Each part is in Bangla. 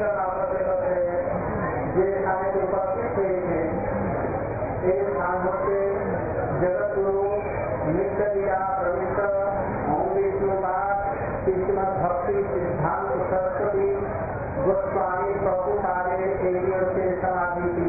करना करते करते ये स्थान के उपस्थित हुए थे। एक स्थान होते जगत गुरु नित्य लीला प्रविष्ट ओम विष्णुपाद श्रीमद भक्ति सिद्धांत सरस्वती गोस्वामी प्रभुपादे एरियर से समाधि की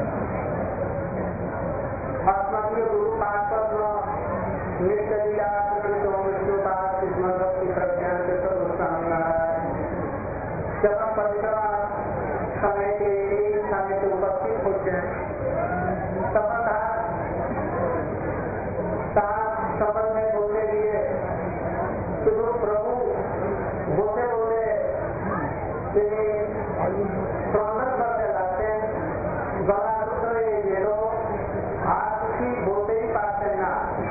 अस्मदीय गुरु पाद नित्य लीला प्रविष्ट ओम विष्णुपाद श्रीमद भक्ति प्रज्ञान के गोस्वामी महाराज जब हम परिक्रमा समय के उपस्थित होते हैं तब सफल में बोलने लिए तो जो प्रभु बोलते बोलते प्रबंधन करने लगते हैं गला रुद्र ये लोग आज की बोलते ही पाते ना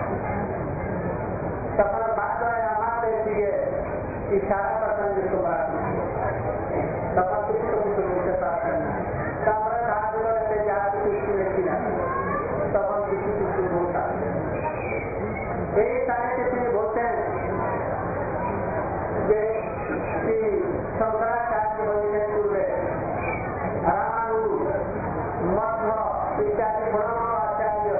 सफल बात हमारे लिए इशारा पसंद जिसको बात सफल किसी को भी बोलते पास करना सफल आज से ज्यादा कुछ नहीं किया सफल किसी को बोलता यही सारे किसी बोलते हैं कि शंकराचार्य होने पूर्व रामानुज मध्व इत्यादि बड़ो आचार्य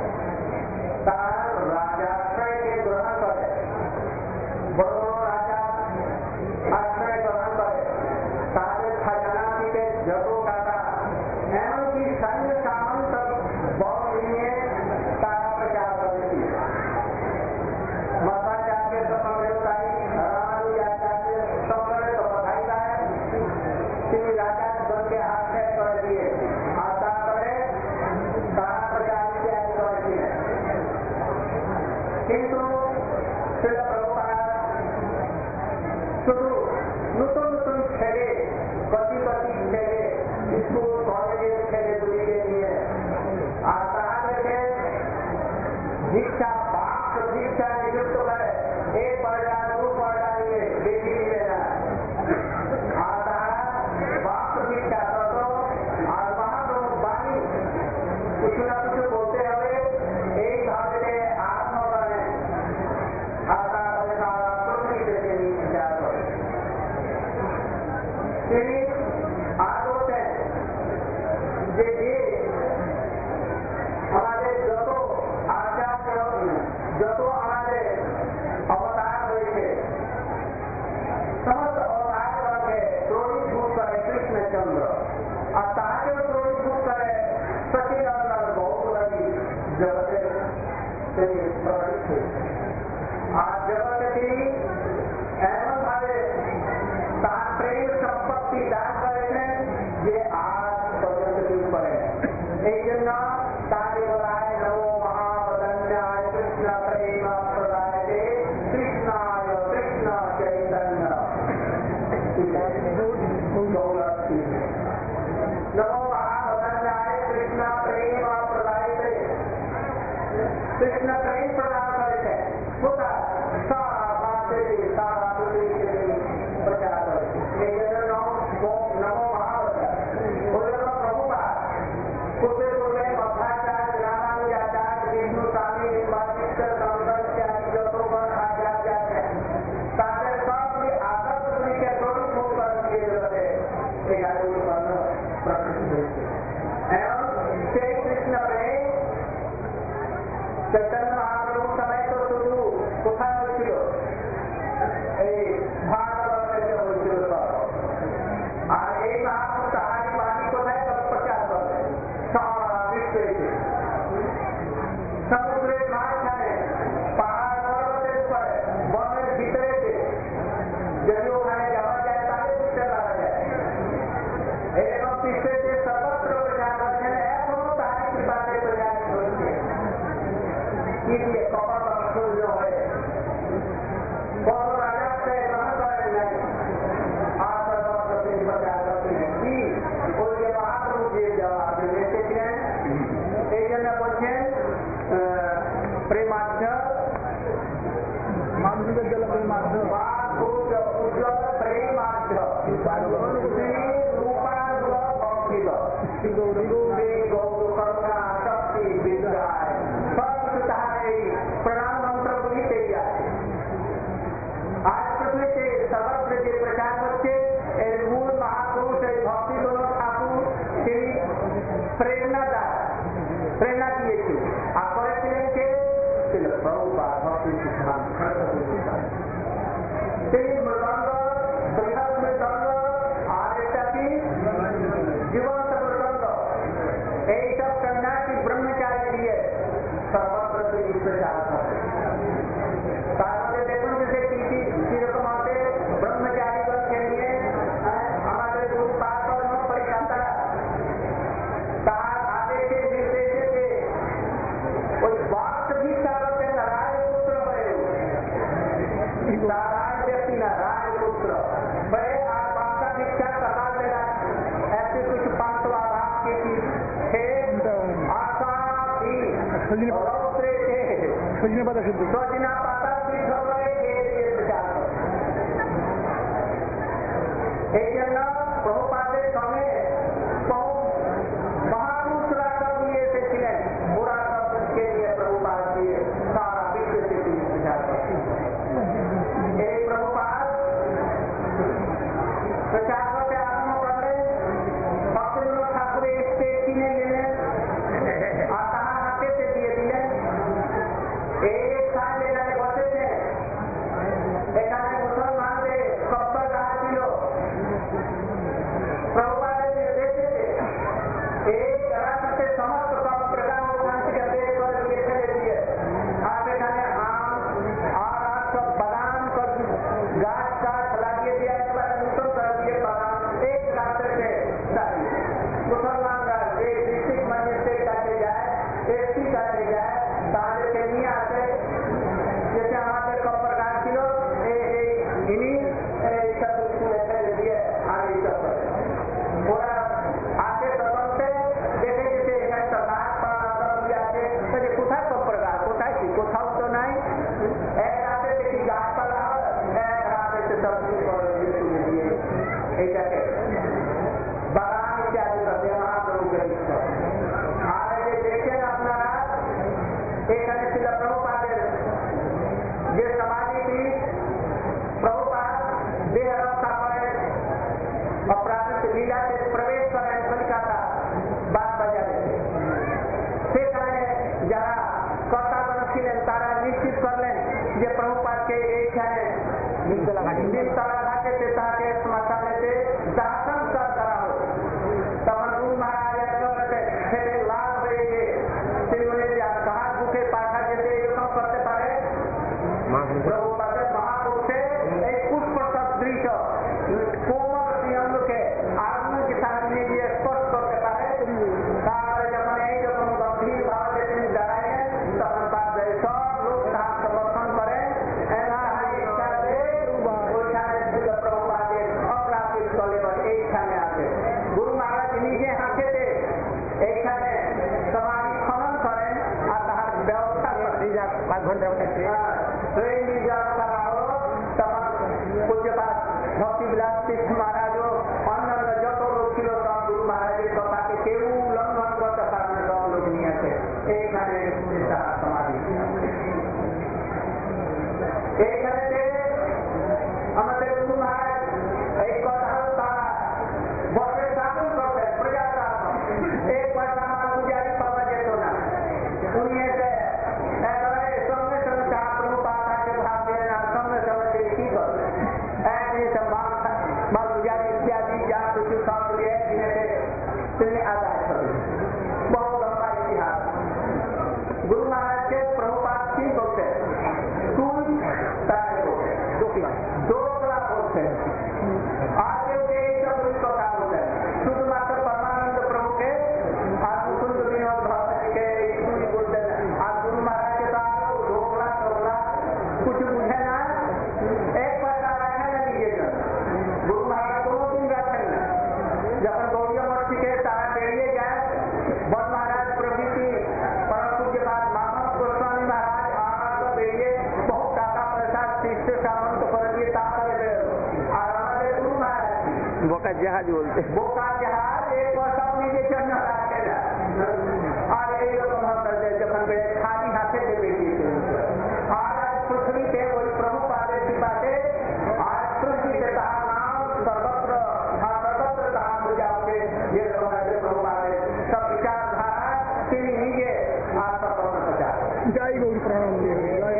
तार राजाश्रय के ग्रहण करे बड़ो राजा आश्रय ग्रहण करे तारे खजाना के जगो काटा एवं की संग सामंत बहुत लिए तारा प्रचार करती मध्वाचार्य तो संग्रहकारी रामानुजाचार्य संग्रह तो बधाई है श्री राजा बन के आश्रय कर दिए आशा करे तारा प्रचार इत्यादि करती है किंतु श्री प्रभुपाद शुरू नूतन नूतन खेले पति खेले स्कूल कॉलेज खेले दूरी के लिए आशा के दीक्षा दीक्षा नियुक्त करे एक पढ़ डाल दो पढ़ डालिए बेटी नहीं लेना आता वाक दीक्षा तो और वहां तो वाणी कुछ ना कुछ बोलते हुए एक भाव के आत्मा बने आता पृथ्वी देते नहीं विचार आज होते हैं हमारे जो आचार्य जो हमारे अवतार हुए थे समस्त अवतार करके द्रोणीभूत करे कृष्णचंद्र और ताके द्रोणीभूत करे सचिदानंद बहुत बड़ी जगत से प्रकट हुई आज जगत की एवं भावे प्रेम संपत्ति दान करे थे ये आज पर्यंत के ऊपर है एक जन तारे बोलाए नमो महावदन्याय कृष्ण प्रेम प्रदायते कृष्णाय कृष्ण चैतन्य नमो महावदन्याय कृष्ण प्रेम प्रदायते कृष्ण प्रेम प्रदान करे होता सारा प्रचार करे नमो महावदन प्रभुपाद पूर्वे पूर्वे मध्वाचार्य रामानुजाचार्य विष्णु स्वामी निर्वाचित इत्यादि जतोगण आचार्य सारे सब आदर्श के स्वरूप कर दिए जाते एवं श्री कृष्ण प्रेम चैतन्य महाप्रभु समय तो शुरू কোথায় হয়েছিল এই ভারতবর্ষে হয়েছিল আর এই মহাপুরুষ তাহারি বাণী কোথায় প্রচার করে সারা বিশ্বে সমুদ্রের মাঝখানে পাহাড় পর্বতের উপরে বনের ভিতরে যদি ওখানে যাওয়া যায় তাহলে বুঝতে পারা যায় এরকম বিশ্বে যে সর্বত্র প্রচার করছেন এখনো তাহারি কৃপাতে প্রচার করছে কি দিয়ে কপাল সূর্য হয়ে বড় রাজা সে গ্রহণ করেন নাই আর সর্বত্র তিনি প্রচার করছেন কি ওই যে মহাপ্রভু দিয়ে যাওয়া এসেছিলেন এই জন্য বলছেন প্রেমাধ্য মানবিকের জন্য প্রেমাধ্য উজ্জ্বল প্রেমাধ্য রূপাঙ্গ ভক্তিব গৌর করুণা শক্তি বিদ্যায় সব কিছু তাহার এই প্রণাম মন্ত্রগুলি পেয়ে যায় आज पृथ्वी के सर्वत्र के प्रचार करके मूल महापुरुष प्रभुपाद भक्ति सिद्धांत तीन मृदंग बृहद मृदंग आदित्य की जीवंत मृदंग यही सब सन्यासी ब्रह्मचारी लिए सर्वत्र से प्रचार करते देखो जैसे किरकम आते ब्रह्मचारी वर्ग के लिए हमारे गुरुपाद पर न परिचाता आगे के निर्देश के वास्तविकता करते राजपुत्र भय साधारण व्यक्ति न राजपुत्र भय आप वास्तविकता कहा देना ऐसे कुछ पांचवा भाग के थे आशा थी रौद्रे थे स्वजना पाता सिद्ध भय के विचार এই জন্য প্রভুপাদের সঙ্গে মহাপুরুষরা সব নিয়ে এসেছিলেন ওরা সবকে নিয়ে প্রভুপাদ দিয়ে সারা বিশ্বে তিনি প্রচার করতেন এই প্রভুপাদ প্রচার করতে আরম্ভ করলেন ভক্তগুলো ঠাকুরের স্টেজ কিনে নিলেন আর তাহার হাতে দিয়ে দিলেন এই স্থান যেখানে বসেছে এখানে মুসলমানদের কব্বর গাছ ছিল प्रभुपाद ने निर्देश एक रात से समस्त प्रकार के देश पर लिखे दिए आगे खाने आम और सब बादाम कर गाछ का खिला दिया एक बार नूतन कर दिए बादाम एक रास्ते से मुसलमान का डिस्ट्रिक्ट मजिस्ट्रेट काटे जाए एसपी काटे जाए ताजे के नहीं आते जैसे हमारे कब्बर गाछ किलो इन्हीं सब दिए आगे सब पूरा आके सबसे देखे जैसे सरकार पर आते तो कोथा कपड़ा कोथा तो नहीं एक रात देखी गाछ पर एक रात से सब दिए এইটাকে বাগান ইত্যাদি করতে মহাপ্রভু গ্রহীত আর যে দেখেন আপনারা এখানে ছিল প্রভুপাদের যে সমাধিটি প্রভুপাদ দেহ রক্ষা করেন अपराधिक लीला से प्रवेश करें कलिकाता बात बजाते সেখানে যারা কর্তাগণ ছিলেন তারা নিশ্চিত করলেন যে প্রভুপাদ কে এইখানে নিমতলা ঘাটেতে তাকে শ্মশানেতে দাহ সংস্কার করা হবে তখন গুরু মহারাজ ছেলে লাভ হয়ে গিয়ে তিনি বলে কাহার বুকে পাঠা যেতে এরকম করতে পারে প্রভুপাদের মহাপুরুষে এই পুষ্প সদৃশ কোমল শ্রীঅঙ্গ के आत्मा के सामने ये स्पर्श करते पाए तापर जब नहीं जब हम गंभीर भाव से दिन डराए तब बात गए सब लोग साथ समर्थन करें ऐसा हमारी इच्छा से वो चाहे प्रभुपाद अपराधिक चले पर एक खाने आते गुरु महाराज निजे हाथे थे एक खाने समाधि खनन करें और तार व्यवस्था कर दी जा 5 घंटे ट्रेन रिजर्व करा हो तब पूज्य बात भक्ति विलास तीर्थ महाराज अन्य যত লোক ছিল সব গুরু মহারাজের কথাকে কেউ উল্লঙ্ঘন করতে পারে না সব লোক নিয়ে আসে এইখানে সমাধি এইখানে আমাদের গুরু মহারাজ এই কথা তারা বর্ষে শাসন করতেন প্রজা শাসন এক পয়সা আমার গুজারি পাওয়া যেত না উনি এসে একেবারে সঙ্গে সঙ্গে তার প্রভুপাদ তাকে ভাব দিলেন আর সঙ্গে সঙ্গে তিনি কি করলেন একদিন সব बाल गुजारी इत्यादि जहाँ कुछ काम लिए जिन्हें आदाय कर बहुत लंबा इतिहास गुरु महाराज के प्रभुपाद की बोलते स्कूल दो क्लास बोलते हैं आगे के सब को काम होता है शुद्ध मात्र परमानंद प्रभु के आज मुकुंद विनोद भक्त के स्कूल बोलते हैं आज गुरु महाराज के साथ 2 क्लास कुछ बुझे ना एक पैसा रखा ना लीजिएगा गुरु महाराज 2 दिन रखें जब गौड़िया मठ के तारा बेरिए जाए वन महाराज प्रभृति परम पूज्य बात माधव गोस्वामी महाराज आनंद बेरिए बहुत टाका पैसा शिष्य सामंत कर दिए ताकत और हमारे गुरु महाराज बोका जहाज बोलते बोका जहाज एक पैसा नीचे चढ़ना रखेगा और यही लोग हम करते जब खाली हाथे से बेरिए आज पृथ्वी पे वही प्रभुपाद की बातें आज पृथ्वी से सर्वत्र धाम हो जाओगे ये प्रभुपाद सब विचारधारा तीन ही आज सर्वत्र प्रचार जय गौर प्रणाम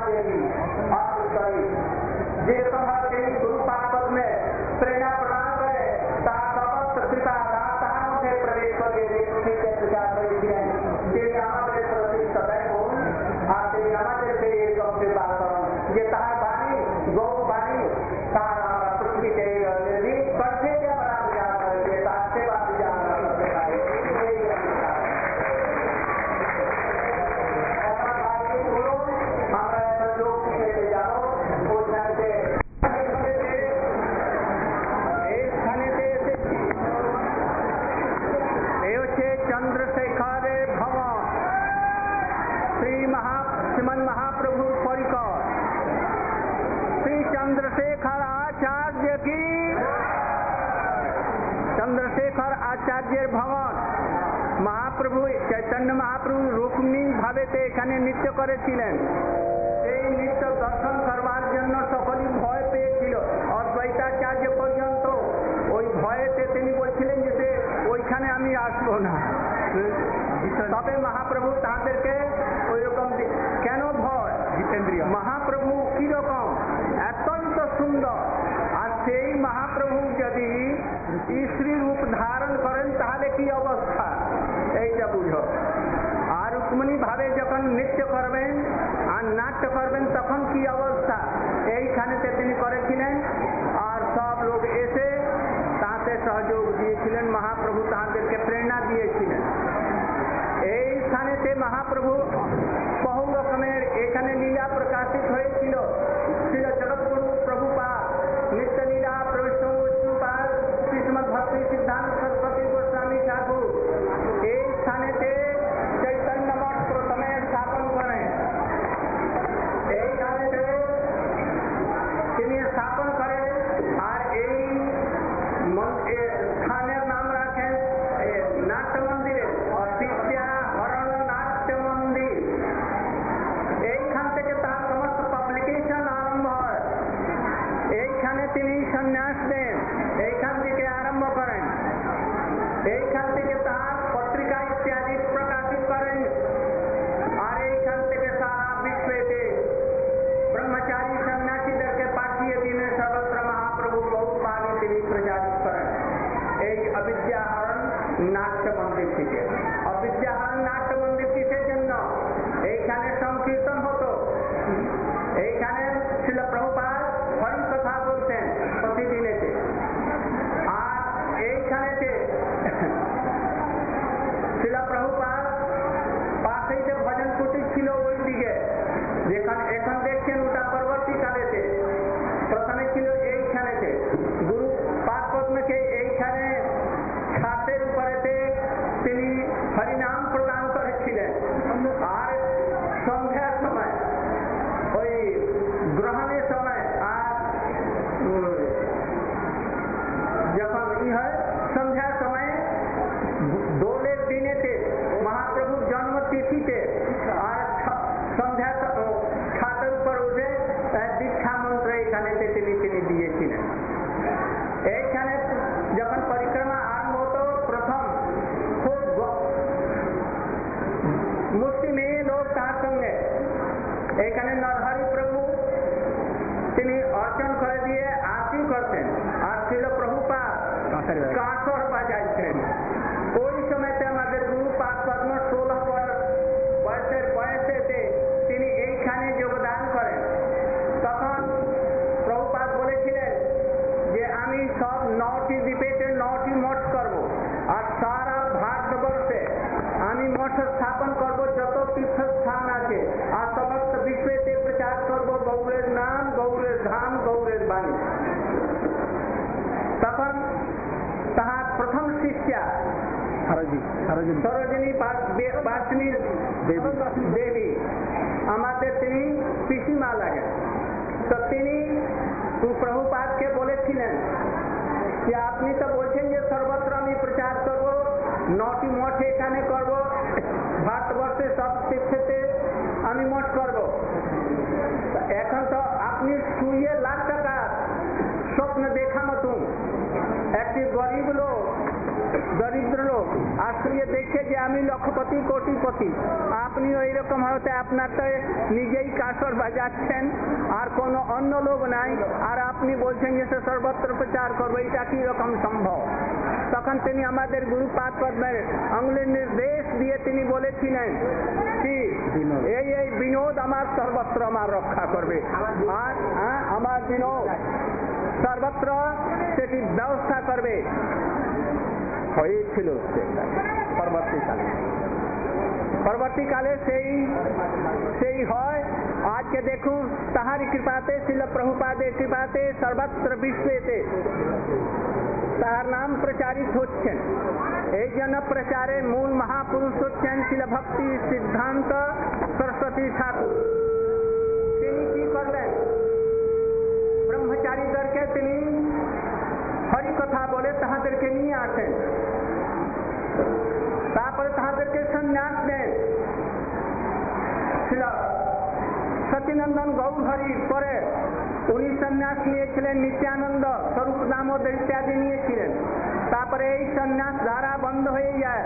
देवी अस्तुतरी जे सभा तेरी गुरु पार्षद में प्रेरणा प्रदान करे समस्त कृपा दाताओं से प्रवेश करके व्यक्ति के प्रचार करेंगे तेरी हमारे प्रति सदैव हो और तेरी हमारे से एक से बात करो ये तार बानी गौ बानी तार हमारा पृथ्वी के भी बढ़ते क्या बड़ा विचार करेंगे तार से बात विचार चंद्रशेखर भवन श्रीमन महाप्रभु परिकर श्री चंद्रशेखर आचार्य की चंद्रशेखर आचार्य भवन महाप्रभु चैतन्य महाप्रभु रुक्मिणी भावेते এখানে নৃত্য করেছিলেন এই নৃত্য দর্শন করবার জন্য সকলেই ভয় পেয়েছিল অদ্বৈতাচার্য পর্যন্ত ওই ভয়েতে তিনি বলছিলেন যে ওইখানে আমি আসবো না তবে মহাপ্রভু তাদেরকে ওই রকম কেন ভয় জিতেন্দ্রিয় মহাপ্রভু কি রকম অত্যন্ত সুন্দর আর সেই মহাপ্রভু যদি স্ত্রী রূপ ধারণ করেন তাহলে কি অবস্থা এইটা বুঝো আর রুক্মিণী ভাবে যখন নৃত্য করবেন আর নাট্য করবেন তখন কি অবস্থা এইখানেতে তিনি করেছিলেন আর সব লোক এসে তাতে সহযোগ দিয়েছিলেন মহাপ্রভু তাদেরকে প্রেরণা দিয়েছিলেন এই স্থানেতে মহাপ্রভু বহু রকমের এখানে লীলা প্রকাশিত হয়েছিল শ্রী জগৎগুরু প্রভুপাদ নিত্য লীলা প্রভুপাদ শ্রীমদ ভক্তি সিদ্ধান্ত সরস্বতী গোস্বামী ঠাকুর এই স্থানেতে চৈতন্য মঠ প্রথমে স্থাপন করেন এইখানেতে তিনি স্থাপন করেন আর এই স্থানের নাম রাখেন নাট্য মন্দিরে অবিদ্যা হরণ নাট্য মন্দির এইখান থেকে তার সমস্ত পাবলিকেশন আরম্ভ হয় এইখানে তিনি সন্ন্যাস দেন এইখান থেকে আরম্ভ করেন এইখান থেকে তার পত্রিকা ইত্যাদি প্রকাশিত করেন আর এইখান থেকে সারা বিশ্বেতে ব্রহ্মচারী সন্ন্যাসীদেরকে পাঠিয়ে দিনে সর্বত্র মহাপ্রভু বহু বাণী তিনি প্রচারিত করেন এই অবিদ্যাহরণ নাট্য মন্দির থেকে অবিদ্যাহরণ নাট্য মন্দির কিসের জন্য এইখানে সংকীর্তন হতো এইখানে ছিল প্রভুপাদ হরি কথা বলতেন প্রতিদিনেতে আর এইখানেতে ছিল প্রভুপাদ পাশেই যে ভজন কুটির ছিল ওই দিকে যেখানে এখন দেখছেন ওটা পরবর্তীকালেতে প্রথমে ছিল এইখানেতে গুরু পাদ পদ্মকে এইখানে ছাদের উপরেতে তিনি হরিনাম প্রদান করেছিলেন আর সন্ধ্যার সময় ওই গ্রহণের সময় আর যখন হয় সন্ধ্যার সময় দোলের দিনেতে মহাপ্রভুর জন্মতিথিতে আর সন্ধ্যা ছাদের উপর উঠে দীক্ষা মন্ত্র এইখানেতে তিনি দিয়েছিলেন এইখানে যখন পরিক্রমা আরম্ভ হতো প্রথম খুব মুসলিম লোক তার সঙ্গে এইখানে নরহরি প্রভু তিনি অর্চন করে দিয়ে আরতি করতেন আর ছিল প্রভুপাদ কাঁসর বাজাইতেন ওই সময়তে আমাদের গুরু পাদ পদ্ম 16 বয়সেতে তিনি এইখানে যোগদান করেন তখন প্রভুপাদ বলেছিলেন যে আমি সব 9টি দ্বীপেতে 9টি মঠ করব আর সারা ভারতবর্ষে আমি মঠ স্থাপন করব যত তীর্থস্থান আছে আর সমস্ত বিশ্বেতে প্রচার করব গৌরের নাম গৌরের ধাম গৌরের বাণী তখন তাহার প্রথম শিষ্যা সরোজিনী বাসিনী দেবী আমাদের তিনি পিসিমা লাগেন তো তিনি প্রভুপাদকে বলেছিলেন যে আপনি তো বলছেন যে সর্বত্র আমি প্রচার করব 9টি মঠ এখানে করব ভারতবর্ষে সব তীর্থেতে আমি মঠ করব এখন তো আপনি 2 লাখ টাকা স্বপ্ন দেখা মতন একটি গরিব লোক দরিদ্র লোক আর শুয়ে দেখছে যে আমি লক্ষপতি কোটিপতি, আপনিও এইরকম হতে আপনার তো নিজেই কাসর বাজাচ্ছেন আর কোনো অন্য লোক নাই, আর আপনি বলছেন যে সে সর্বত্র প্রচার করবো, এটা কি রকম সম্ভব? তখন তিনি আমাদের গুরুপাদ পদ্মের আঙুলের নির্দেশ দিয়ে তিনি বলেছিলেন কি এই বিনোদ আমার সর্বত্র আমার রক্ষা করবে, আর আমার বিনোদ সর্বত্র সেটি ব্যবস্থা করবে। হয়েছিল পরবর্তীকালে সেই হয়। আজকে দেখুন তাহার কৃপাতে শিল প্রভুপাদের কৃপাতে সর্বত্র বিশ্বেতে তাহার নাম প্রচারিত হচ্ছেন। এই জন্য প্রচারে মূল মহাপুরুষ হচ্ছেন শিল ভক্তি সিদ্ধান্ত সরস্বতী ঠাকুর। তিনি কি করলেন? ব্রহ্মচারীদেরকে তিনি হরি কথা বলে তাহাদেরকে নিয়ে আসেন, তারপরে তাহাদেরকে সন্ন্যাস দেন। ছিল সচিনন্দন গৌরহরির পরে উনি সন্ন্যাস নিয়েছিলেন, নিত্যানন্দ স্বরূপ দামোদর ইত্যাদি নিয়েছিলেন। তারপরে এই সন্ন্যাস ধারা বন্ধ হয়ে যায়।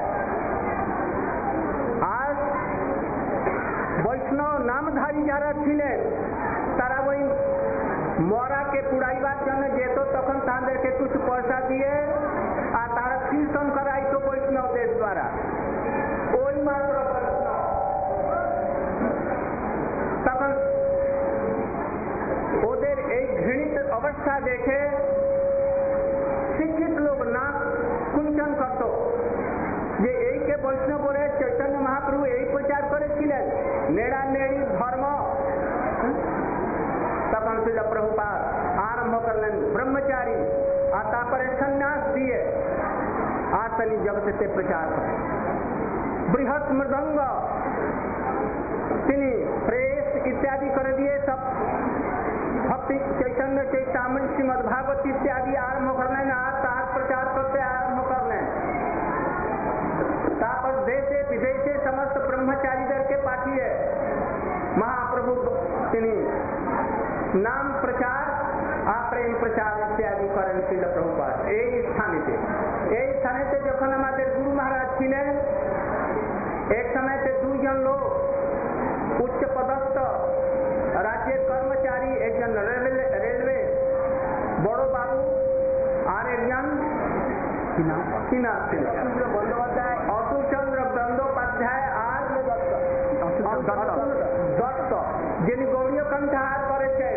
আর বৈষ্ণব নামধারী যারা ছিলেন তারা ওই মরাকে পুড়াইবার জন্য যেত, তখন তাদেরকে কিছু পয়সা দিয়ে আর তারা কীর্তন করাইতো বৈষ্ণবদের দ্বারা। ওই মাত্র তখন ওদের এই ঘৃণিত অবস্থা দেখে শিক্ষিত লোক না কুঞ্চন করত যে এইকে বৈষ্ণব বলে চৈতন্য মহাপ্রভু এই প্রচার করেছিলেন, নেড়া নেড়ি ধর্ম। তখন শিল প্রভুপাদ আরম্ভ করলেন ব্রহ্মচারী, আর তারপরে সন্ন্যাস দিয়ে আর তিনি জগতে প্রচার করেন। বৃহৎ মৃদঙ্গ তিনি প্রেস ইত্যাদি করে দিয়ে সব ভক্তি চৈতন্য চৈতামৃত শ্রীমদ ভাগবত ইত্যাদি আরম্ভ করলেন, আর তার প্রচার করতে আরম্ভ করলেন। তারপর দেশে বিদেশে সমস্ত ব্রহ্মচারীদেরকে পাঠিয়ে মহাপ্রভু তিনি নাম প্রচার আর প্রেম প্রচার ইত্যাদি করেন শিল প্রভুপাদ। এই স্থানেতে যখন আমাদের গুরু মহারাজ ছিলেন, এক সময়তে দুইজন লোক উচ্চ পদস্থ রাজ্যের কর্মচারী, একজন রেলওয়ে বড় বাবু আর একজন অতুলচন্দ্র বন্দ্যোপাধ্যায় আর দত্ত, যিনি গৌড়ীয় কণ্ঠাহার করেছেন।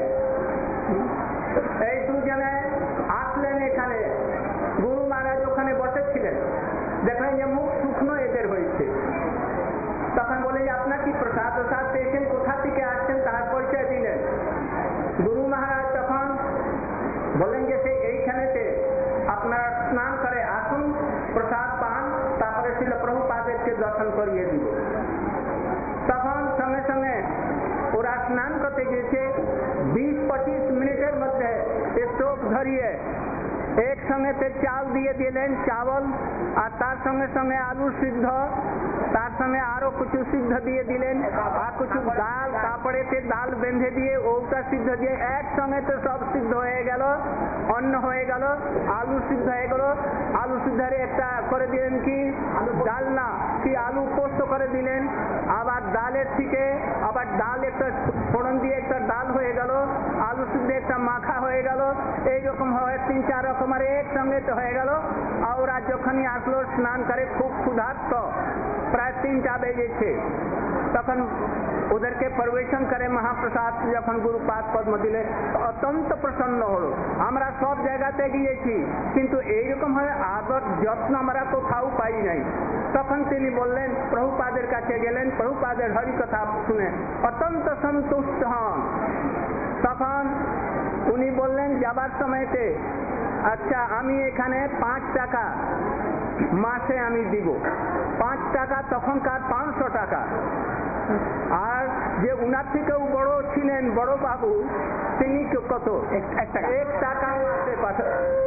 এই দুজনে আসলেন এখানে। গুরু মহারাজ ওখানে বসেছিলেন, দেখলেন যে মুখ শুকনো এদের হয়েছে। তখন বলে যে আপনার কি প্রসাদ পেয়েছেন, কোথা থেকে আসছেন তার পরিচয় দিলেন। গুরু মহারাজ তখন বললেন যে সেই এইখানেতে আপনারা স্নান করে আসুন, প্রসাদ পান, তারপরে শিল প্রভুপাদেরকে দর্শন করিয়ে দিব। তখন সঙ্গে সঙ্গে ওরা স্নান করতে গিয়েছে। 20-25 মিনিটের মধ্যে স্টোভ ধরিয়ে এক সঙ্গে চাল দিয়ে দিলেন, চাवल, আর তার সঙ্গে সঙ্গে আলু সিদ্ধ, তার সঙ্গে আরো কিছু সিদ্ধ দিয়ে দিলেন, আর কিছু ডাল, তারপরেতে ডাল বেঁধে দিয়ে ওটা সিদ্ধ দিয়ে একসঙ্গে তো সব সিদ্ধ হয়ে গেল, অন্ন হয়ে গেল, আলু সিদ্ধ হয়ে গেল। আলু সিদ্ধরে একটা করে দিলেন কি ডালনা, কি আলু পোস্ত করে দিলেন। আবার ডালের থেকে আবার ডাল একটা ফোড়ন দিয়ে একটা ডাল হয়ে গেল, আলু সিদ্ধ একটা মাখা হয়ে গেল। এইরকম হয় 3-4 রকমের একসঙ্গে তো হয়ে গেল। আর ওরা যখনই আসলো স্নান করে, খুব ক্ষুধার্ত, প্রায় 3টা বেজেছে, তখন ওদেরকে পরিবেশন করে মহাপ্রসাদ যখন গুরুপাদ পদ্ম দিলে অত্যন্ত প্রসন্ন হলো। আমরা সব জায়গাতে গিয়েছি, কিন্তু এইরকম ভাবে আদর যত্ন আমরা কোথাও পাই নাই। তখন তিনি বললেন, প্রভুপাদের কাছে গেলেন, প্রভুপাদের হরি কথা শুনে অত্যন্ত সন্তুষ্ট হন। তখন উনি বললেন যাবার সময়তে, আচ্ছা আমি এখানে 5 টাকা মাসে আমি দিব। 5 টাকা তখনকার 500 টাকা। আর যে উনার থেকেও বড় ছিলেন বড় বাবু, তিনি কত 1 টাকা মাসে পাঠান।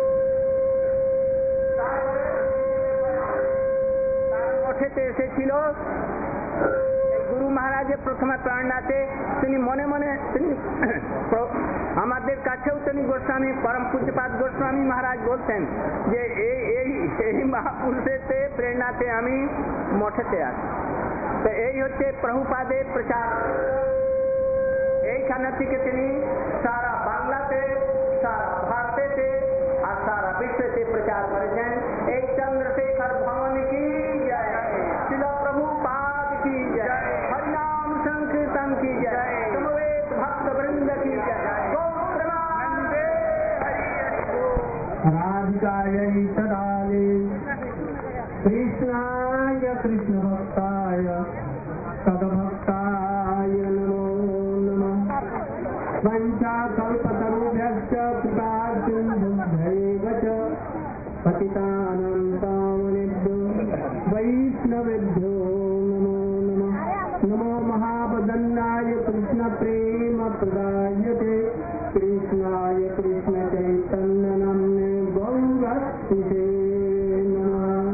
তার মঠেতে এসেছিল গুরু মহারাজের প্রথমে প্রেরণাতে তিনি মনে মনে তিনি আমাদের কাছেও তিনি গোস্বামী পরম পূজ্যপাদ গোস্বামী মহারাজ বলতেন যে এই মহাপুরুষের প্রেরণাতে আমি মঠেতে আসি। তো এই হচ্ছে প্রভুপাদের প্রচার। এইখানে থেকে তিনি সারা বাংলাতে, সারা ভারতেতে আর সারা বিশ্বতে প্রচার করেছেন। এই চন্দ্রশেখর ভগবান কি জয়, শিল প্রভুপাদ की जय, हरिनाम संकीर्तन की जय, समवेत भक्त वृंद की जय, गौरवानंदे राधिकायै तदाले कृष्णाय कृष्ण भक्ताय तद्भक्ताय नमो नमः। वंचाकल्पतरुभ्यश्च कृपा सिन्धुभ्यैव च पतितानां पावनेभ्यो वैष्णवेभ्यो नमो नमः। नमो महावदन्नाय कृष्ण प्रेम प्रदायते कृष्णाय कृष्ण चैतन्य नाम्ने गौरक्षिते नमः।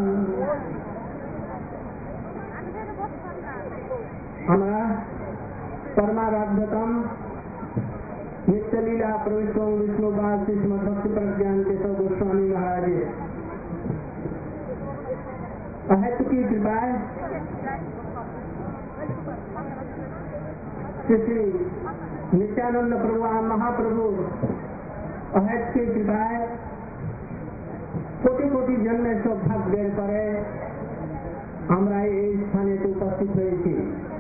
हमारा परमाराध्यतम नित्य लीला प्रविष्टों विष्णुपाद श्रीमद भक्ति प्रज्ञान केशव गोस्वामी महाराज अहेतु की कृपा श्री नित्यानंद प्रभु महाप्रभु अहेतु की कृपा कोटि कोटि जन्म सौभाग्य करे আমরা এই স্থানে উপস্থিত হয়েছি।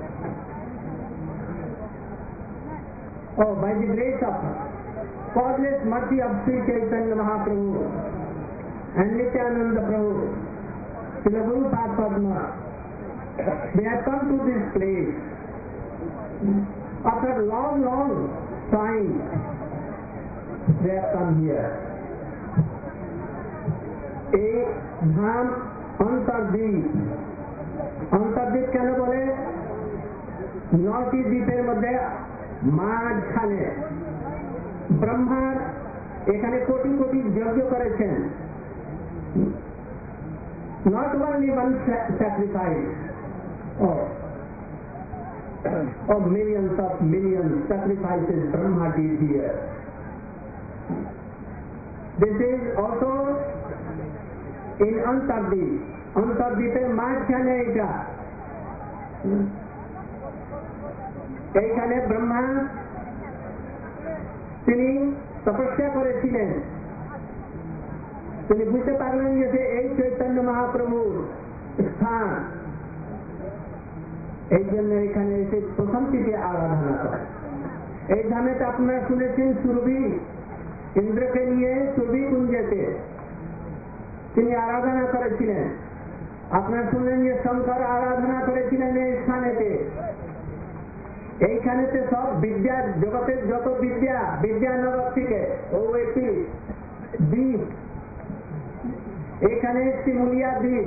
Oh, by the grace of causeless mercy of Sri Chaitanya Mahaprabhu and Nityananda Prabhu, Srila Prabhupada Padma, they have come to this place after long time. They have come here. A धाम অন্তর্দ্বীপ কেন বলে? 9টি দ্বীপের মধ্যে মাঝখানে ব্রহ্মার এখানে কোটি কোটি যজ্ঞ করেছেন। not only one sacrifice of millions sacrifices Brahma did here. This is also in অন্তর্দ্বীপের মাঝখানে এইখানে ব্রহ্মা তিনি তপস্যা করেছিলেন। তিনি বুঝতে পারলেন যে এই চৈতন্য মহাপ্রভুর স্থান, এই জন্য এখানে এসে প্রথম থেকে আরাধনা করে। এই ধামেতে আপনারা শুনেছেন সুরভি ইন্দ্রকে নিয়ে সুরভি কুঞ্জেতে তিনি আরাধনা করেছিলেন। আপনারা শুনলেন যে শঙ্কর আরাধনা করেছিলেন এই স্থানেতে। এইখানেতে সব বিদ্যা জগতের যত বিদ্যানগর থেকে একটি দ্বীপ, এখানে শিমুলিয়া দ্বীপ,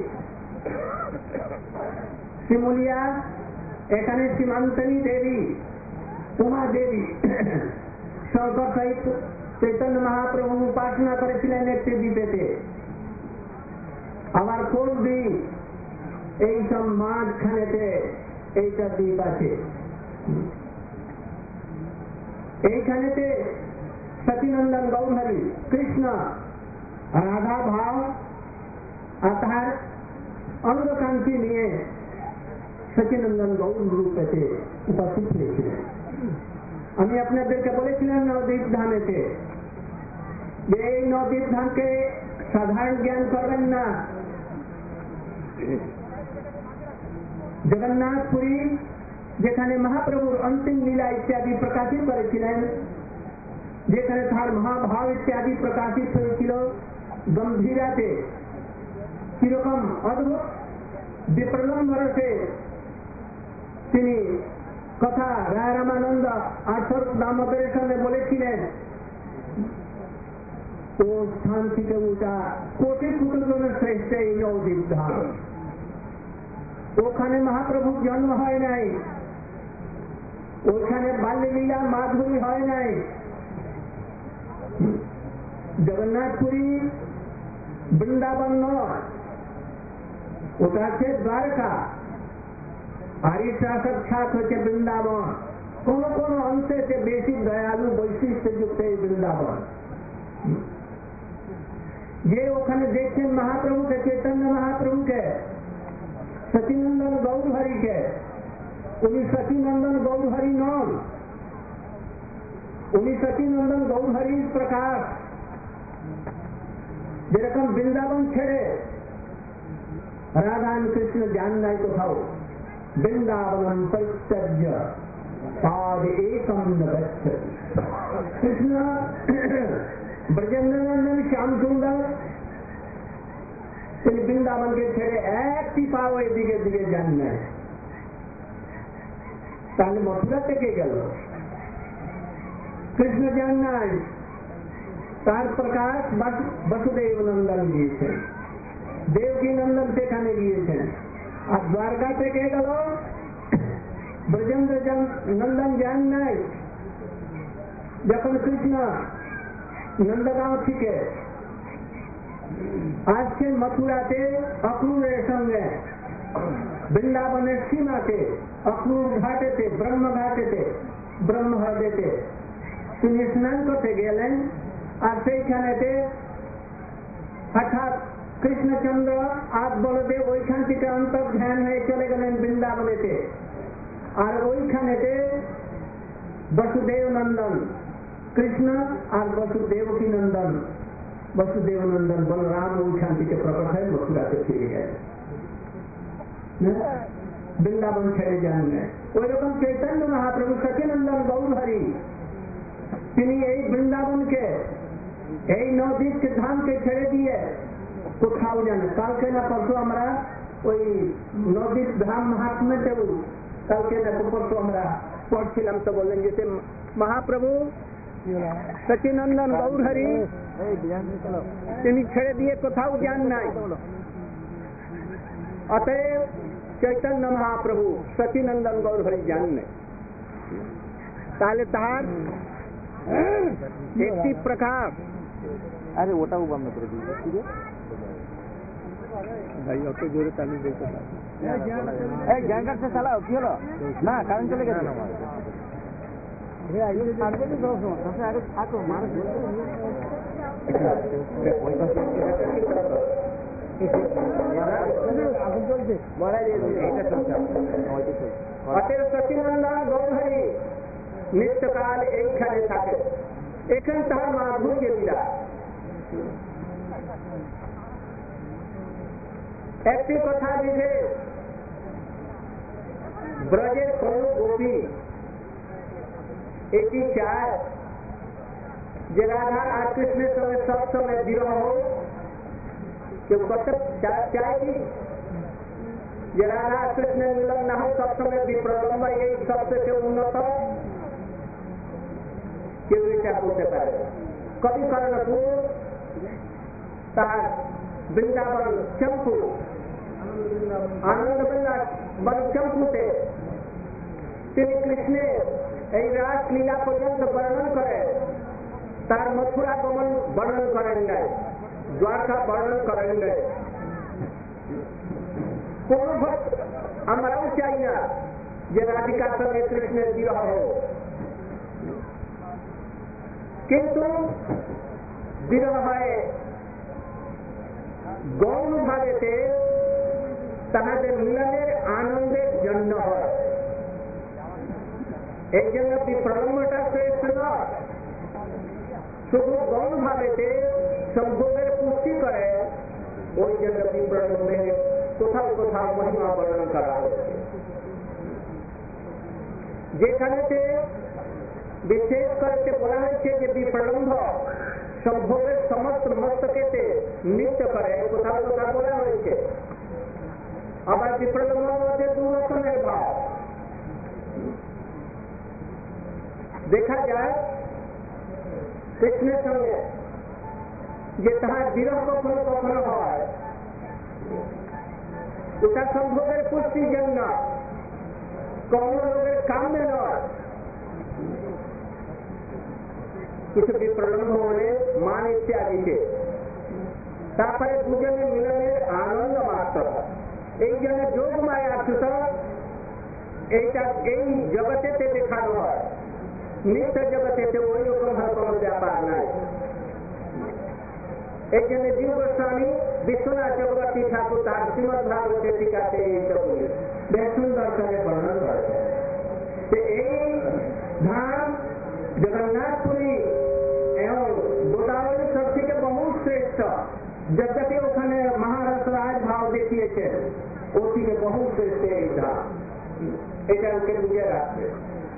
শিমুলিয়া এখানে সীমান্তনী দেবী, উমা দেবী শঙ্কর সহিত চৈতন্য মহাপ্রভু উপাসনা করেছিলেন একটি দ্বীপেতে। আবার কোন দ্বীপ? এই সব মাঝখানেতে এইটা দ্বীপ আছে। এইখানেতে সচিনন্দন গৌরহরি কৃষ্ণ রাধা ভাব অর্থাৎ অঙ্গকান্তি নিয়ে সচিনন্দন গৌর রূপেতে উপস্থিত হয়েছিলেন। আমি আপনাদেরকে বলেছিলাম নবদ্বীপ ধামেতে যে এই নবদ্বীপ ধামকে সাধারণ জ্ঞান করবেন না। জগন্নাথপুরী যেখানে মহাপ্রভুর অন্তিম লীলা ইত্যাদি প্রকাশিত করেছিলেন, যেখানে তার মহাভাব ইত্যাদি প্রকাশিত হয়েছিল, গম্ভীরাতে কিরকম অদ্ভুত বিপ্রলম্ব রসে তিনি কথা রায় রামানন্দ আঠর দামোদরের সঙ্গে বলেছিলেন, ও স্থান থেকে উঠা কোটি কুটুম্বের শ্রেষ্ঠ এই নবদ্বীপ ধাম। ওখানে মহাপ্রভুর জন্ম হয় নাই, ওখানে বাল্যলীলা মাধুরী হয় নাই। জগন্নাথপুরী বৃন্দাবন নয়, ওটা আছে দ্বারকা। আর সাক্ষাৎ হচ্ছে বৃন্দাবন। कोनो कोनो अंशे से बेसी दयालु वैशिष्ट युक्त है वृंदावन। ये ओखने देखें महाप्रभु के, चैतन्य महाप्रभु के, सचिनंदन गौर हरि के, उन्हीं सचिनंदन गौर हरि नौन, उन्हीं सचिनंदन गौर हरि प्रकाश जेरकम वृंदावन छेड़े राधा कृष्ण ध्यान नहीं तो खाओ वृंदावन परित्यज्य पाद एकम न गच्छति। कृष्ण ब्रजेंद्रनंदन श्याम सुंदर वृंदावन के छेड़े एक पाओ दिगे दिगे जानना है ताले मथुरा टेके गल कृष्ण जानना है तार प्रकाश वसुदेव नंदन जी थे, देवकी नंदन सेखाने गए थे। अब द्वारका टेके गलो ब्रजेंद्र नंदन जान नहीं जखन कृष्ण नंदगांव थी आज के मथुरा से अक्रूर संगे वृंदावन सीमा के अक्रूर घाटे थे, ब्रह्म घाटे थे, ब्रह्म हृदय थे তিনি স্নান করতে গেলেন আর সেইখানেতে অর্থাৎ কৃষ্ণচন্দ্র আর বলদেব ওইখান থেকে অন্তর্ধান হয়ে চলে গেলেন বৃন্দাবনেতে আর ওইখানেতে বসুদেব নন্দন কৃষ্ণ আর বসুদেবকী নন্দন বসুদেব নন্দন বলরাম ওইখান থেকে প্রকট হয়ে মথুরাতে ফিরে গেলেন বৃন্দাবন ছেড়ে যান না। ওই রকম চৈতন্য মহাপ্রভু সচিনন্দন গৌর হরি তিনি এই বৃন্দাবনকে এই নদীর ধামকে ছেড়ে দিয়ে কোথাও যান। কালকে না পরশু আমরা ওই নদীর ধাম মহাত্ম্যতেও কালকে না পরশু আমরা পড়ছিলাম তো বললেন যে মহাপ্রভু সচিনন্দন গৌর হরি তিনি ছেড়ে দিয়ে কোথাও যান নাই। অতএব চৈতন্য মহাপ্রভু সচিনন্দন গৌর হরি যান নাই। তাহলে তার একটি প্রকাশ আরে ওটাও বন্ধ করে দিই ভাই অত জোরে তালি দেখতে এই গ্যাঙ্গার সে চালাও কি হলো না কারেন্ট চলে গেছে সচিনন্দন গৌর হরি নিত্যকাল এইখানে থাকে। এখানে তার মাধুর্য লীলা একটি কথা দিলে ব্রজের কোন গোপী এটি চায় যে রাধা আর কৃষ্ণের সঙ্গে সবসময় বিরহ হোক। কেউ কত চায় কি যে রাধা কৃষ্ণের মিলন না হোক, সবসময় বিপ্রলম্ব এই সবচেয়ে উন্নত কেউ এটা করতে পারে। কবি কর্ণপুর তার বৃন্দাবন চম্পু আনন্দ বিল্লাস বন চম্পুতে তিনি কৃষ্ণের এই রাসলীলা পর্যন্ত বর্ণন করে, তার মথুরা গমন বর্ণন করেন নাই, দ্বারকা বর্ণন করেন নাই। কোন ভক্ত আমরাও চাই না যে রাধিকার সঙ্গে কৃষ্ণের বিবাহ হোক, কিন্তু বিরহ হয় গৌণ ভাবেতে তাহাদের মিলনের আনন্দের জন্য হয়। এই জন্য বিপ্রলম্বটা শ্রেষ্ঠ নয়, শুধু গৌণ ভাবেতে সম্ভোগের পুষ্টি করে। ওই জন্য বিপ্রলম্বে কোথাও কোথাও মহিমা বর্ণন করা হয়েছে, যেখানেতে বিশেষ করে বলা হয়েছে যে বিপ্রলম্ব সম্ভোগের সমস্ত মস্তকেতে নৃত্য করে, কোথাও কোথাও বলা হয়েছে। আবার বিপ্রলম্বের মধ্যে দু রকমের ভাব দেখা যায়। কৃষ্ণের সঙ্গে যে তাহার বিরহ কখনো কখনো হয়, ওটা সম্ভোগের পুষ্টির জন্য, কোন লোকের কামে নয়। কিছু বিপ্রলম্ব হলে মান ইত্যাদিতে তারপরে দুজনের মিলনের আনন্দ মাত্র। এই জন্য যোগ মায়া সুত এইটা এই জগতেতে দেখানো হয়, নিত্য জগতেতে ওই রকম ভাবে কোনো ব্যাপার নাই। এই জন্য জীব গোস্বামী বিশ্বনাথ চক্রবর্তী ঠাকুর তার শ্রীমদ ভাগবতের টিকাতে এইসব বেশ সুন্দর করে বর্ণনা করেছেন। এই ধাম জগন্নাথপুরী এবং গোদাবরী সব থেকে বহু শ্রেষ্ঠ। যদ্যপি ওখানে মহারাজ রাজ ভাব দেখিয়েছেন, ও থেকে বহু শ্রেষ্ঠ এই ধাম, এটা ওকে বুঝে রাখবে।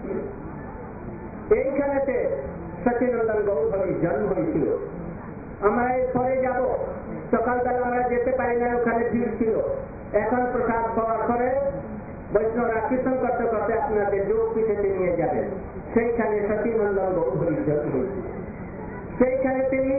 এইখানেতে সচিনন্দন গৌরহরির জন্ম হয়েছিল। আমরা এরপরে যাব, সকালবেলা আমরা যেতে পারি না, ওখানে ভিড় ছিল। এখন প্রসাদ পাওয়ার পরে বৈষ্ণবরা কীর্তন করতে করতে আপনাদের যোগ পিঠেতে নিয়ে যাবেন। সেইখানে সচিনন্দন গৌরহরির জন্ম হয়েছিল। সেইখানে তিনি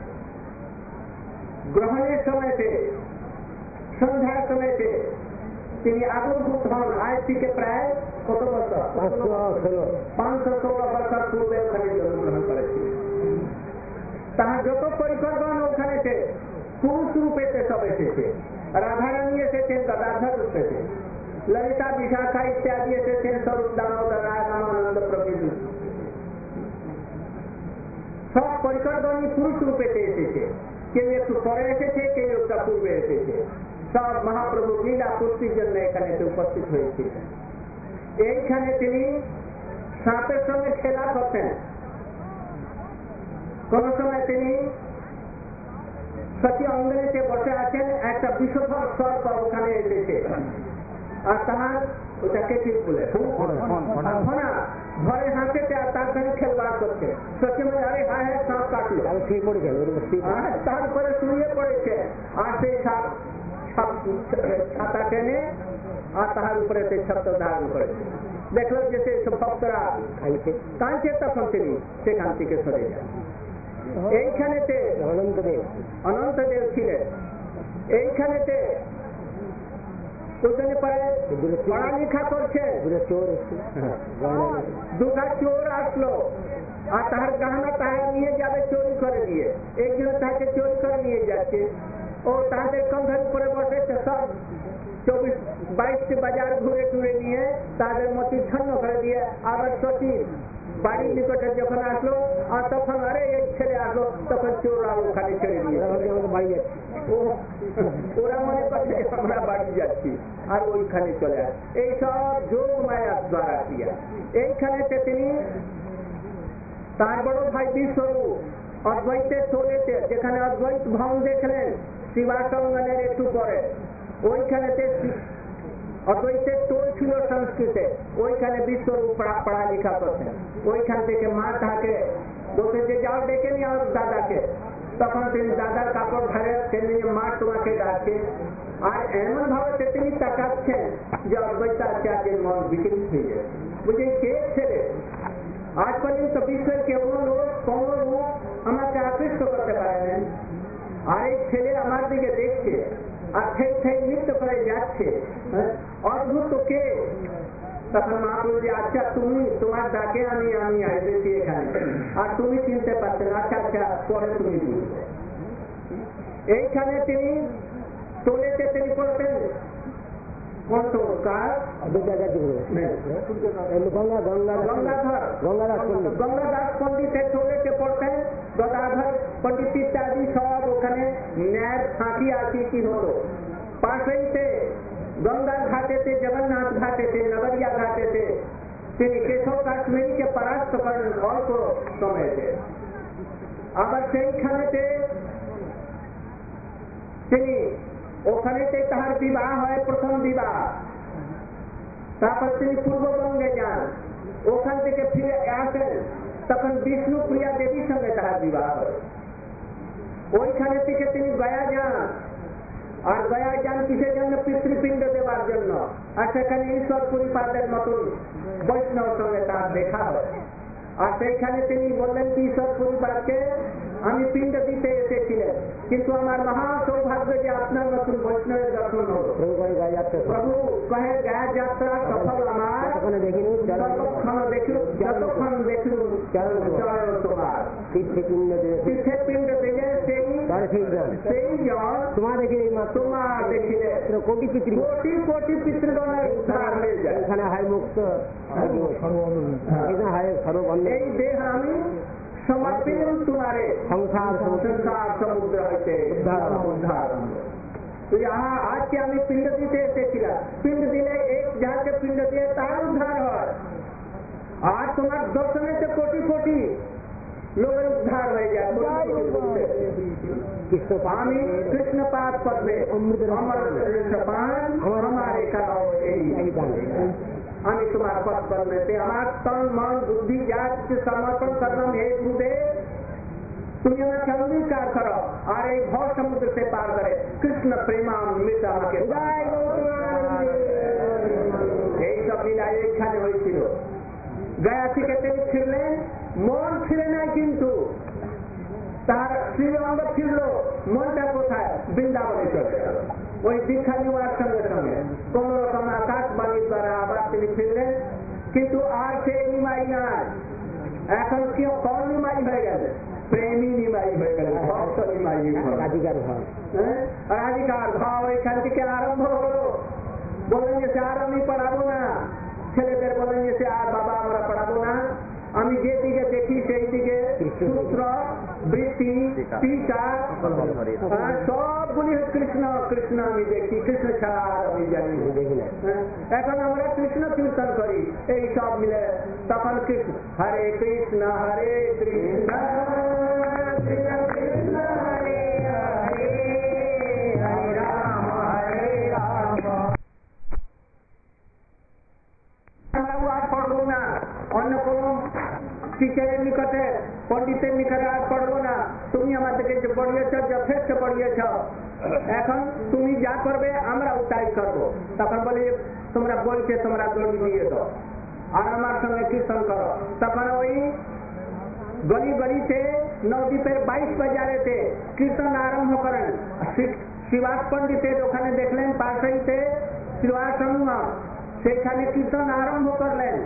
গ্রহণের সময়তে, সন্ধ্যার সময়তে তিনি আবির্ভূত হন। আজ থেকে প্রায় কত বছর? 516 বছর পূর্বে ওখানে জন্মগ্রহণ করেছিলেন। তাহার যত পরিকল্পনা ওখানেতে পুরুষ রূপেতে সব এসেছে। রাধারানী এসেছেন গদাধর রূপেতে, ললিতা বিশাখা ইত্যাদি এসেছেন স্বরূপ দামোদর রায় রামানন্দ প্রভৃতি। সব পরিকল্পনা পুরুষ রূপেতে এসেছে। কেউ একটু পরে এসেছে, কেউ একটা পূর্বে এসেছে। সব মহাপ্রভু লীলা পুষ্টির জন্য এখানে উপস্থিত হয়েছিল। এইখানে তিনি সাপের সঙ্গে খেলা করতেন। কোন সময় তিনি সতী অঙ্গনেতে বসে আছেন, একটা বিষধর সর্প ওখানে এসেছে, আর তাহার ওটাকে কি বলে ফনা ঘরে হাসেছে, আর তার সঙ্গে খেলবার করছে। সত্যি মানে আরে হ্যাঁ হ্যাঁ সাপ কাটলো, তারপরে শুয়ে পড়েছে, আর সেই সাপ ছাতা টেনে আর তাহার উপরে সেই ছত্র ধারণ করেছে। দেখলো যে সে ভক্তরা কাঁদছে, তখন তিনি সেখান থেকে সরে যান। এইখানেতে অনন্তদেব ছিলেন। এইখানেতে পড়ালেখা করছে, দুটা চোর আসলো, আর তাহার গহনা তাহার নিয়ে যাবে চুরি করে দিয়ে। একজন তাকে চুরি করে নিয়ে যাচ্ছে, ও তাদের কন্ধের উপরে বসেছে। সব 24-22টি বাজার ঘুরে ঘুরে নিয়ে তাদের মতি ছন্ন করে দিয়ে আবার সতী বাড়ির নিকটে যখন আসলো, আর তখন আরে এক ছেলে আসলো, তখন চোররা ওখানে ছেড়ে দিয়ে বাড়ি যাচ্ছে। ওরা মনে করছে আমরা বাড়ি যাচ্ছি, আর ওইখানে চলে আসে। এইসব যোগ মায়ার দ্বারা ক্রিয়া। এইখানেতে তিনি তার বড় ভাই বিশ্বরূপ অদ্বৈতের তোলেতে, যেখানে অদ্বৈত ভবন দেখলেন শিবাসঙ্গনের একটু পরে, ওইখানেতে অদ্বৈতের টোল ছিল সংস্কৃতে, ওইখানে বিশ্বরূপ পড়ালেখা করতেন। ওইখান থেকে মা তাকে বলতে যে যাও ডেকে নিয়ে আমার দাদাকে। তখন তিনি দাদার কাপড় ধরে নিয়ে মা তোমাকে ডাকে, আর এমন ভাবে তিনি তাকাচ্ছেন যে অদ্বৈতাচার্যের মন বিকৃত হয়ে যায়। বুঝে কে ছেলে? আজ পর্যন্ত বিশ্বের কেউ লোক কোন লোক আমাকে আকৃষ্ট করতে পারেন, আর এই ছেলে আমার দিকে দেখছে আর সেই নৃত্য করে যাচ্ছে, অদ্ভুত কে? তখন মা বলছে আচ্ছা তুমি, তোমার ডাকে আমি আসছি এখানে, আর তুমি চিনতে পারছেন, আচ্ছা আচ্ছা পরে তুমি বুঝবে। এইখানে তিনি তোলেতে তিনি পড়তেন গঙ্গাদাস পন্ডিতের তোলেতে পড়তেন। গদাধর পন্ডিত ইত্যাদি সব ওখানে ন্যায় ফাঁকি আসি কি হতো। পাশেইতে গঙ্গার ঘাটেতে, জগন্নাথ ঘাটেতে, নগরিয়া ঘাটেতে তিনি কেশব কাশ্মীরকে পরাস্ত করেন অল্প সময়তে। আবার সেইখানেতে তিনি ওখানেতে তাহার বিবাহ হয়, প্রথম বিবাহ। তারপর তিনি পূর্ববঙ্গে যান, ওখান থেকে ফিরে আসেন, তখন বিষ্ণুপ্রিয়া দেবীর সঙ্গে তাহার বিবাহ হয়। ওইখানে থেকে তিনি গয়া যান, আর গয়া যান কিসের জন্য? পিতৃপিণ্ড দেওয়ার জন্য। আর সেখানে ঈশ্বর পরিপাদের মতন বৈষ্ণব সঙ্গে তার দেখা হয়। আর সেইখানে তিনি বললেন কি ঈশ্বর পরিবারকে আমি পিণ্ড দিতে এসেছিলেন, কিন্তু আমার মহা সৌভাগ্য যে আপনার নতুন বৈষ্ণবের দর্শন হলো। প্রভু কহে গয়া যাত্রা সফল আমার, যতক্ষণ দেখলুম চরণ তোমার। তীর্থে পিণ্ড দিলে সেই সেই জল তোমা দেখিলে কোটি কোটি পিতৃগণের উদ্ধার হয়ে যায়। এখানে হয় মুক্ত, এখানে হয় সর্ববন্ধ। এই দেহ আমি সমর্পিত তোমারে সংসার সমুদ্র হইতে উদ্ধার। तो यहाँ आज के हमें पिंड दिते एसेছিলাম, पिंड दिले एक जाके पिंड दिए तार उद्धार হয়। आज তোমার দর্শনে তো কোটি কোটি লোকের উদ্ধার হয়ে যায়। আমি কৃষ্ণ পাদ পদ্মে আমার हमारे कराओ আমি তোমার পদ পদ্মেতে আমার তন মন বুদ্ধি জাত সমর্পণ করলাম हे गुरुदेव, তুমি আমাকে অঙ্গীকার করো আর এই ভব সমুদ্র से पार करे কৃষ্ণ প্রেমামৃত আমাকে। এই সব লীলা এইখানে হয়েছিল। গয়া থেকে তিনি ফিরলেন, মন ফিরে নাই, কিন্তু তার শ্রীঅঙ্গ ফিরল, মনটা কোথায়? বৃন্দাবনে চলে গেল। ওই দীক্ষা নেওয়ার সঙ্গে সঙ্গে কোন রকম আকাশবাণীর দ্বারা আবার তিনি ফিরলেন, কিন্তু আর সে নিমাই নাই। এখন কেউ কম নিমাই হয়ে গেছে, প্রেমী নিমাই হয়ে গেল, ভক্ত নিমাই, রাধিকার ভাব। রাধিকার ভাব এখান থেকে আরম্ভ হলো। বলেন যে আর আমি পড়াবো না, ছেলেদের বলেন যে আর বাবা আমরা পড়াবো না, আমি যেদিকে দেখি সেই দিকে সূত্র বৃত্তি টিকা সবগুলি কৃষ্ণ কৃষ্ণ আমি দেখি, কৃষ্ণ ছাড়া আর আমি জানি না। এখন আমরা কৃষ্ণ কীর্তন করি, এই সব মিলে তখন কৃষ্ণ হরে কৃষ্ণ হরে কৃষ্ণ কৃষ্ণ কৃষ্ণ হরে হরে হরে রাম হরে রাম। আমরা আর পড়বো না, অন্য কোন টিচারের নিকটে পণ্ডিতের নিকটে আর পড়বো না। তুমি আমাদেরকে যে পড়িয়েছ যথেষ্ট পড়িয়েছ, এখন তুমি যা করবে আমরাও তাই করবো। তখন বলি তোমরা বলছে তোমরা দড়ি দিয়ে দাও আর আমার সঙ্গে কীর্তন করো। তখন ওই গলি গলিতে নবদ্বীপের 22 বাজারেতে কীর্তন আরম্ভ করেন। শ্রীবাস পণ্ডিতের ওখানে দেখলেন পাশেইতে শ্রীবাসঙ্গ, সেখানে কীর্তন আরম্ভ করলেন।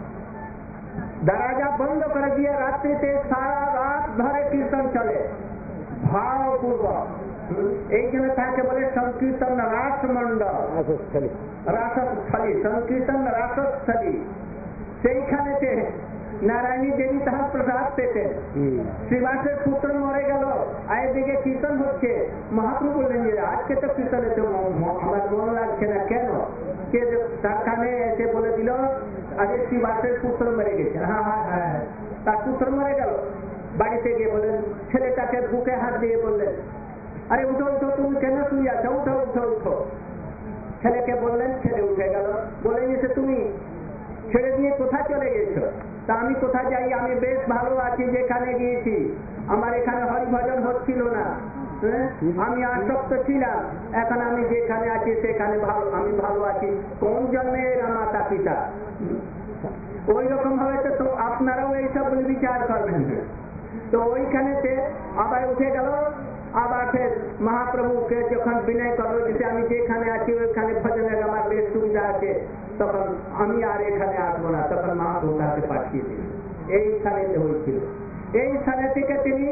দরজা বন্ধ করে দিয়ে রাত্রিতে সারা রাত ধরে কীর্তন চলে ভাবপূর্বক। এই জন্য তাকে বলে সংকীর্তন রাসমণ্ডল, রাসস্থলী, সংকীর্তন রাসস্থলী। সেইখানেতে নারায়ণী দেবী তাহার প্রসাদ পেতেন। শ্রীবাসের পুত্র মরে গেল, এদিকে কীর্তন হচ্ছে। মহাপ্রভু বললেন যে আজকে তো কীর্তনে তো আমার মন লাগছে না, কেন? কে তার কানে এসে বলে দিল আগে শ্রীবাসের পুত্র মরে গেছে। হ্যাঁ, তার পুত্র মরে গেল। বাড়িতে গিয়ে বললেন, ছেলেটাকে বুকে হাত দিয়ে বললেন আরে উঠো উঠো, তুমি কেন শুয়ে আছো, উঠো উঠো উঠো। ছেলেকে বললেন, ছেলে উঠে গেল। বলে গেছে তুমি ছেড়ে দিয়ে কোথায় চলে গেছো? তা আমি কোথায় যাই, আমি বেশ ভালো আছি যেখানে গিয়েছি। আমার এখানে হরিভজন হচ্ছিল না, আমি আসক্ত ছিলাম। এখন আমি যেখানে আছি সেখানে আমি ভালো আছি। কোন জন্মের মাতা পিতা? ওই রকম ভাবে তো আপনারাও এইসব বিচার করবেন। তো ওইখানেতে আবার উঠে গেল। আবার ফের মহাপ্রভুকে যখন বিনয় করলো যে আমি যেখানে আছি ওইখানে ভজনের আমার বেশ সুবিধা আছে, তখন আমি আর এখানে আসবো না। তখন মহাপ্রভু তাকে পাঠিয়ে দিল। এইখানে হয়েছিল। এই স্থানে থেকে তিনি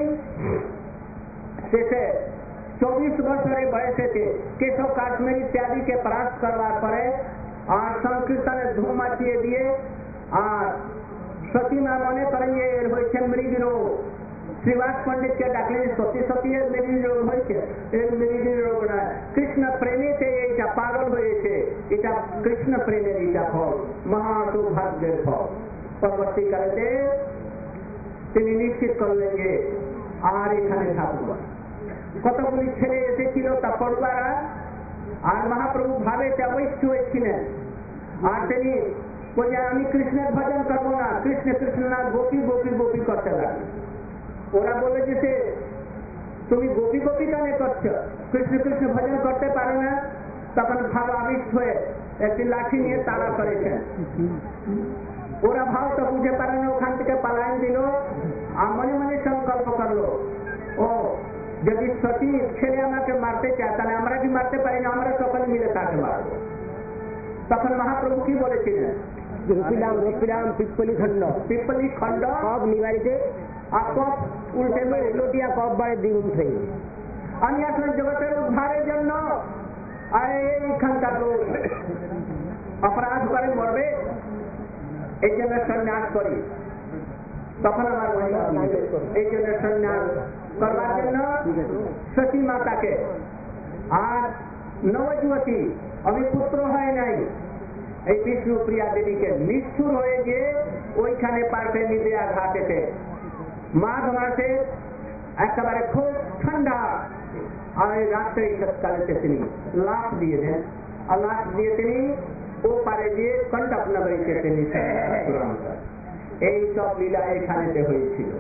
শেষে 24 বছরের বয়সেতে কেশব কাশ্মীর ইত্যাদিকে পরাস্ত করবার পরে আর সংকীর্তনের ধুম মাচিয়ে দিয়ে আর সতীমা মনে করেন যে এর হয়েছে মৃগী রোগ। শ্রীবাস পণ্ডিতকে ডাকলেন, সতী সতী এর মৃগী রোগ হয়েছে। এর মৃগী রোগ না, কৃষ্ণ প্রেমেতে এইটা পাগল হয়েছে, এটা কৃষ্ণ প্রেমের এটা ফল, মহা সৌভাগ্যের ফল। পরবর্তীকালে তিনি নিশ্চিত করলেন যে আর এখানে থাকবো। কতগুলি ছেলে এসেছিল তা পড়বার, আর মহাপ্রভু ভাবে অবশ্য হয়েছিলেন। আর তিনি বলে আমি কৃষ্ণের ভজন করবো না, কৃষ্ণ কৃষ্ণ না গোপী গোপী গোপী করতে লাগে। ওরা বলে যে তুমি গোপী গোপী কেন করছো, কৃষ্ণ কৃষ্ণ ভজন করতে পারো না? তখন ভাব আবিষ্ট হয়ে একটি লাঠি নিয়ে তাড়া করেছেন। ওরা ভাব তো বুঝে পারে না, ওখান থেকে পালায়ন দিল। আর মনে মনে সংকল্প করলো, ও যদি সতী ছেলে আমাকে মারতে চায় তাহলে আমরা কি মারতে পারি না, আমরা সকলে মিলে তাকে মারব। তখন মহাপ্রভু কি বলেছিলেন, পিপ্পলি খণ্ড পিপ্পলি খণ্ড কব নিবারিতে আর কব উল্টে লোটিয়া কব বাড়ে দ্বিগুণ থেকে আমি আসলে জগতের উদ্ধারের জন্য এইখানকার লোক অপরাধ করে মরবে, এই জন্য সন্ন্যাস করি। তখন আমার মহিলা এই জন্য সন্ন্যাস করবার জন্য সতী মাতাকে আর নবযুবতী অভিপুত্র হয় নাই এই বিষ্ণুপ্রিয়া দেবীকে নিষ্ঠুর হয়ে গিয়ে ওইখানে পার্থেনি দেয়া ঘাটেতে মাঘ মাসে একেবারে খুব ঠান্ডা আর এই রাত্রে কালেতে তিনি লাফ দিয়ে দেন আর লাফ দিয়ে তিনি ও পারে দিয়ে কণ্টক নগরীতে তিনি এই সব লীলা এখানেতে হয়েছিল।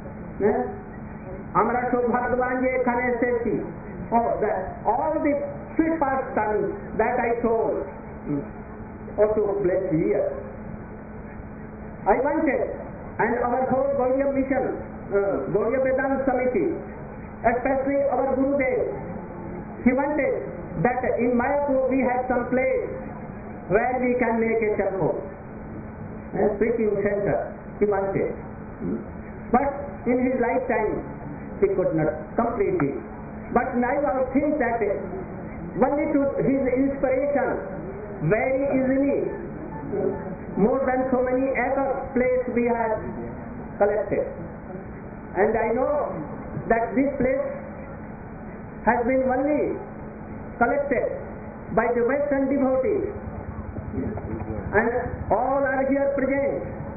আমরা সৌভাগ্যবান যে এখানে এসেছি। All the sweet pastimes that I told took place here. I wanted, and our whole Gaudiya mission, Gaudiya Vedanta Samiti, especially our Gurudev, he wanted that in Mayapur we have some place where we can make a temple, a preaching center. He wanted, but in his lifetime he could not complete it. But now I think that only to his inspiration very easily more than so many acres place we have collected, and I know that this place has been only collected by the Western devotees, and all are here present.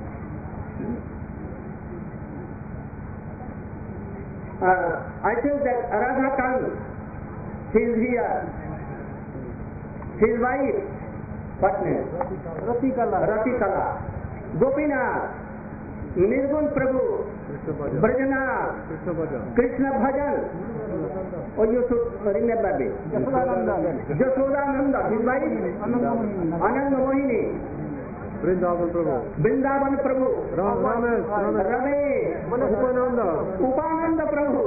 I think that Radha Kant, she is here. His wife, what name? Ratikala. Gopinath, Nirgun Prabhu, Brajanath, Krishna Bhajan. Oh, you should remember me. Jashodananda, his wife, Ananda Mohini. Vrindavan Prabhu, Ramesh, Upananda Prabhu,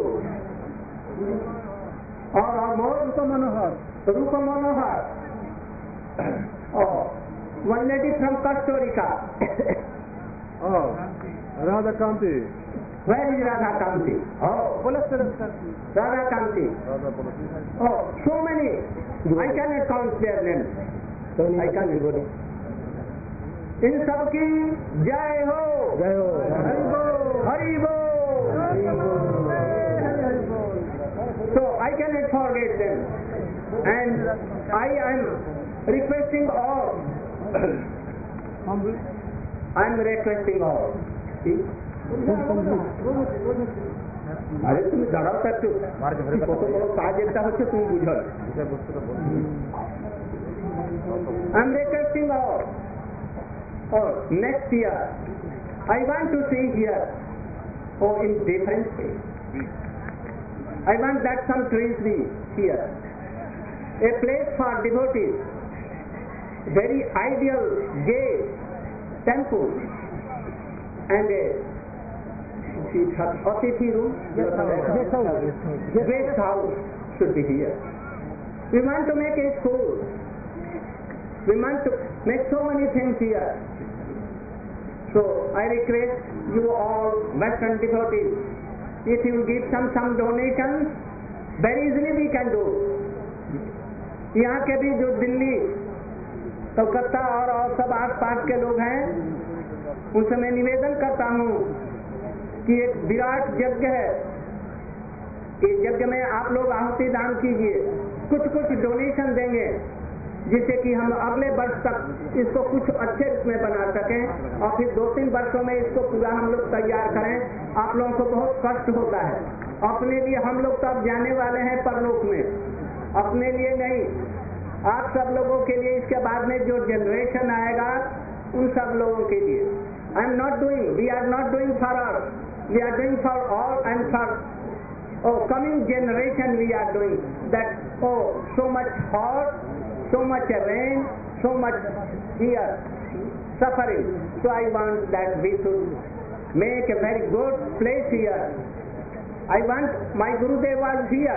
or more Rupa Manohar. Oh, one lady from Costa Rica. Oh, Radha Kanti. Where is Radha Kanti? Oh, Radha Kanti. Oh, so many. I cannot count their names. I cannot. इन सबकी जय हो, जय हो, हरि बोल। So I cannot forget them, and I am requesting all. I am requesting all. अरे तुम दाঁড়াও একটু, কত বড় কাজ একটা হচ্ছে তুমি বুঝো। I am requesting all. Oh, next year I want to see here, in different ways. I want that some trees be here, a place for devotees, very ideal gay temple, and a Atithi room, guest house should be here. We want to make a school. We want to make so many things here. So I request you all Western devotees, if you give some donations, very easily we can do. यहाँ के भी जो दिल्ली, कलकत्ता और सब आस-पास के लोग हैं, उनसे मैं निवेदन करता हूँ कि एक विराट यज्ञ है, इस यज्ञ में आप लोग आहुति दान कीजिए, कुछ डोनेशन देंगे, जिससे कि हम अगले वर्ष तक इसको कुछ अच्छे रूप में बना सकें और फिर 2-3 वर्षों में इसको पूरा हम लोग तैयार करें। आप लोगों को बहुत कष्ट होता है, अपने लिए हम लोग तो अब जाने वाले हैं परलोक में, अपने लिए नहीं, आप सब लोगों के लिए, इसके बाद में जो जनरेशन आएगा उन सब लोगों के लिए। We are not doing for us, we are doing for all and for coming generation we are doing that. So much hot, so much rain, so much here suffering. So I want that we should make a very good place here. I want my Gurudev was here.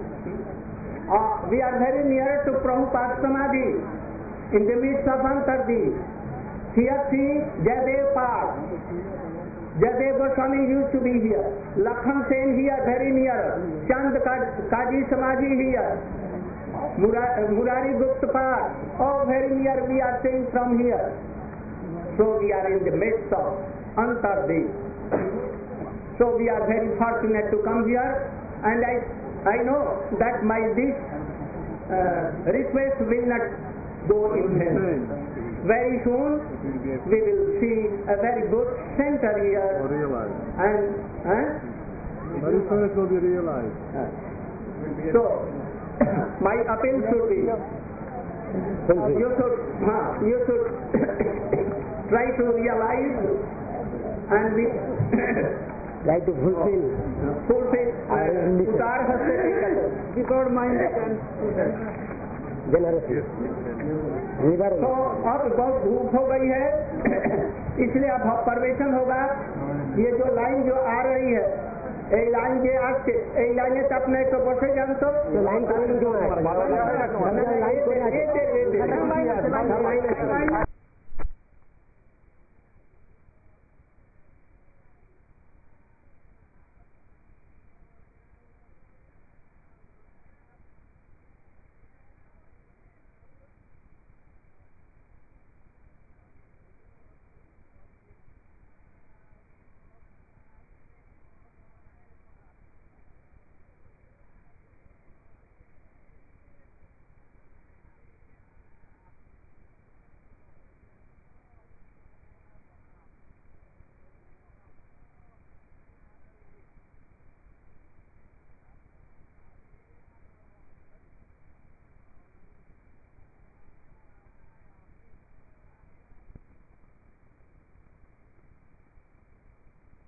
We are very near to Prabhupada Samadhi in the midst of Antardi. Here see Jayadev Park. Jadev Goswami used to be here. Lakhan Sen here, very near. Chand Kaji Samaji here. Murari Guptapal, all very near. We are saying from here. So we are in the midst of Antardeep. So we are very fortunate to come here, and I know that this request will not go in vain. Very soon we will see a very good center here. Realized. And Very soon it will be realized. so my appeal should be you should try to realize and Try to fulfill. उदार हस्ते without mind and Generosity. तो अब बहुत धूप हो गई है, इसलिए अब परवेशन होगा। ये जो लाइन जो आ रही है, এই লাইন যে আসছে, এই লাইনে তো আপনি একটু বসে যান তো। লাইন করে